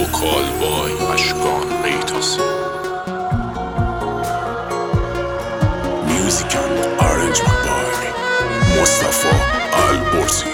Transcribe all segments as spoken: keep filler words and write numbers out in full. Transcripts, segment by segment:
کالبای اشکان قیتاسی Music and arrangement by مصطفی البرزی.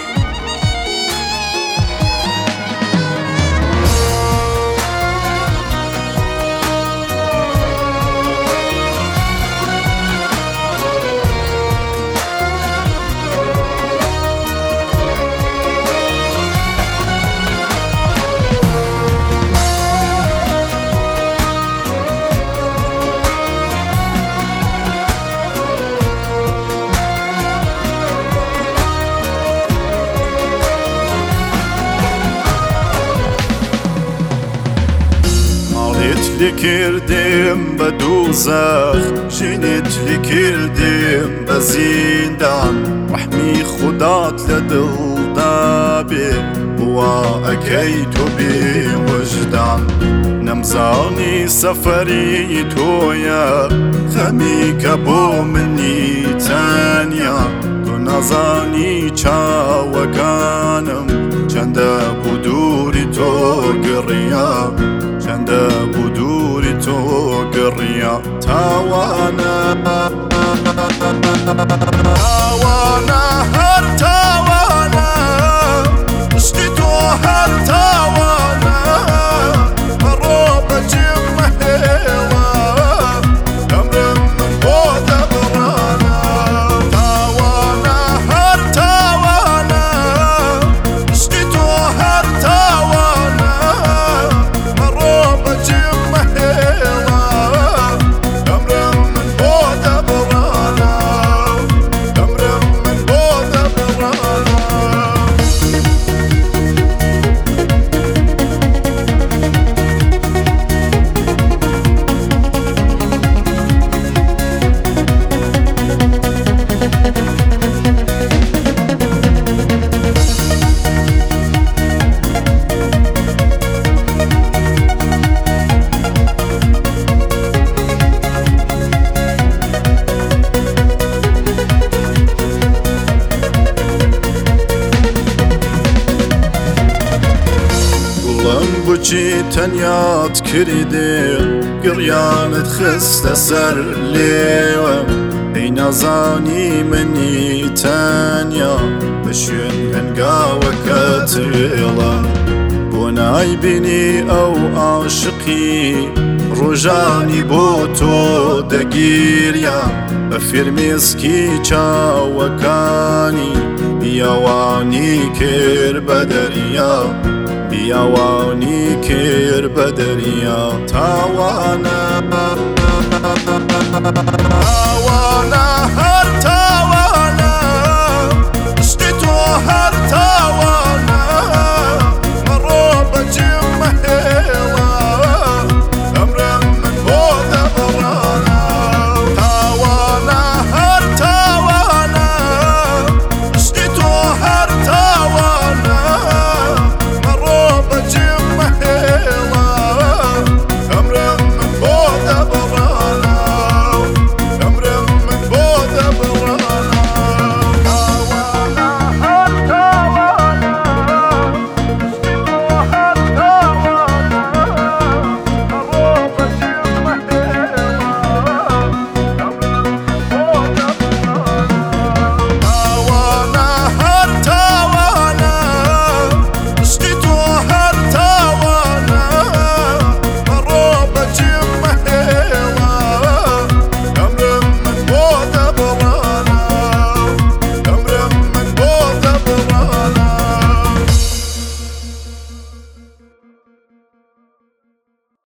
لکردم به دوزخ جنت لکردم به زندان رحمی خدات لدل دابی و اکی تو بی وجدان نمزانی سفری تویا خمی کبو منی تانیا تو نزانی چاوکانم چند بدوری تو گریا چند بدوری تو گریا تاوانا تاوانا هر تاوانا اشتی تو هر تاوانا رو بجیم مهیلا امرم من بود برانا تاوانا هر تاوانا اشتی تو هر تاوانا بچی تنیات کردی گریانت خسته سر لیوه ای نزانی منی تنیا بشین هنگاو کتیلا بونای بینی او عاشقی روژانی بو تو دگیریا بفرمیسکی چاوکانی بیاوانی کر بدریا بیاوانی کر بدریا تاوانا